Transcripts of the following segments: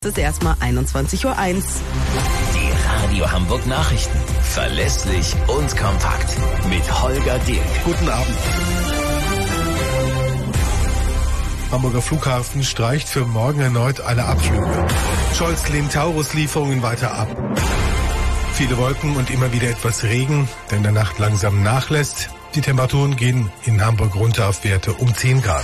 Es ist erstmal 21:01 Uhr. Die Radio Hamburg Nachrichten. Verlässlich und kompakt. Mit Holger Dilk. Guten Abend. Hamburger Flughafen streicht für morgen erneut alle Abflüge. Scholz lehnt Taurus-Lieferungen weiter ab. Viele Wolken und immer wieder etwas Regen, der in der Nacht langsam nachlässt. Die Temperaturen gehen in Hamburg runter auf Werte um 10 Grad.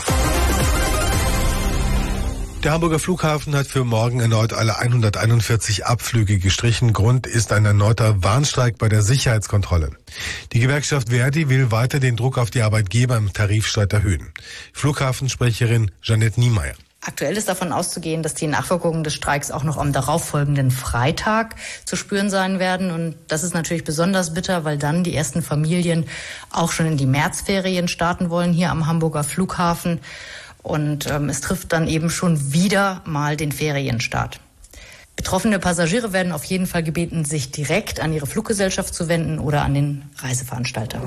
Der Hamburger Flughafen hat für morgen erneut alle 141 Abflüge gestrichen. Grund ist ein erneuter Warnstreik bei der Sicherheitskontrolle. Die Gewerkschaft Verdi will weiter den Druck auf die Arbeitgeber im Tarifstreit erhöhen. Flughafensprecherin Jeanette Niemeyer. Aktuell ist davon auszugehen, dass die Nachwirkungen des Streiks auch noch am darauffolgenden Freitag zu spüren sein werden. Und das ist natürlich besonders bitter, weil dann die ersten Familien auch schon in die Märzferien starten wollen hier am Hamburger Flughafen. Und es trifft dann eben schon wieder mal den Ferienstart. Betroffene Passagiere werden auf jeden Fall gebeten, sich direkt an ihre Fluggesellschaft zu wenden oder an den Reiseveranstalter.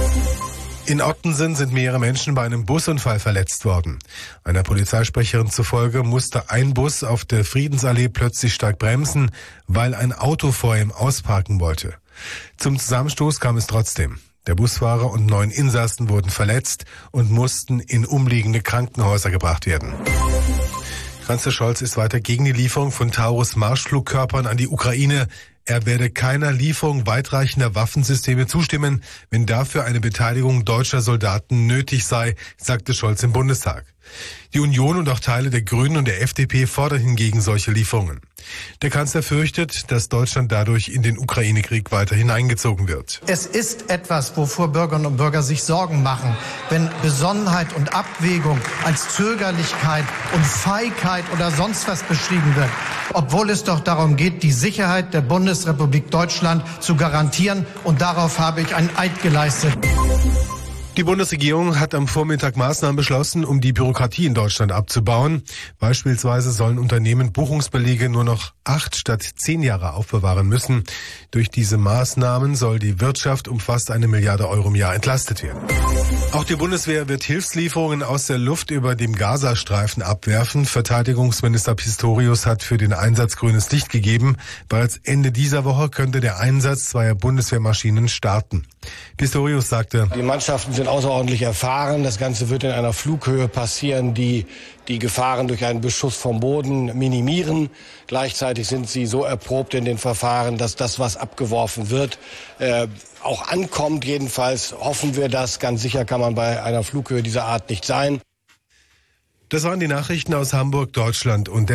In Ottensen sind mehrere Menschen bei einem Busunfall verletzt worden. Einer Polizeisprecherin zufolge musste ein Bus auf der Friedensallee plötzlich stark bremsen, weil ein Auto vor ihm ausparken wollte. Zum Zusammenstoß kam es trotzdem. Der Busfahrer und 9 Insassen wurden verletzt und mussten in umliegende Krankenhäuser gebracht werden. Kanzler Scholz ist weiter gegen die Lieferung von Taurus-Marschflugkörpern an die Ukraine. Er werde keiner Lieferung weitreichender Waffensysteme zustimmen, wenn dafür eine Beteiligung deutscher Soldaten nötig sei, sagte Scholz im Bundestag. Die Union und auch Teile der Grünen und der FDP fordern hingegen solche Lieferungen. Der Kanzler fürchtet, dass Deutschland dadurch in den Ukraine-Krieg weiter hineingezogen wird. Es ist etwas, wovor Bürgerinnen und Bürger sich Sorgen machen, wenn Besonnenheit und Abwägung als Zögerlichkeit und Feigheit oder sonst was beschrieben wird, obwohl es doch darum geht, die Sicherheit der Bundesrepublik Deutschland zu garantieren, und darauf habe ich einen Eid geleistet. Die Bundesregierung hat am Vormittag Maßnahmen beschlossen, um die Bürokratie in Deutschland abzubauen. Beispielsweise sollen Unternehmen Buchungsbelege nur noch 8 statt 10 Jahre aufbewahren müssen. Durch diese Maßnahmen soll die Wirtschaft um fast 1 Milliarde Euro im Jahr entlastet werden. Auch die Bundeswehr wird Hilfslieferungen aus der Luft über dem Gazastreifen abwerfen. Verteidigungsminister Pistorius hat für den Einsatz grünes Licht gegeben. Bereits Ende dieser Woche könnte der Einsatz zweier Bundeswehrmaschinen starten. Pistorius sagte: Die Mannschaften sind außerordentlich erfahren. Das Ganze wird in einer Flughöhe passieren, die Gefahren durch einen Beschuss vom Boden minimieren. Gleichzeitig sind sie so erprobt in den Verfahren, dass das, was abgeworfen wird, auch ankommt. Jedenfalls hoffen wir das. Ganz sicher kann man bei einer Flughöhe dieser Art nicht sein. Das waren die Nachrichten aus Hamburg, Deutschland und der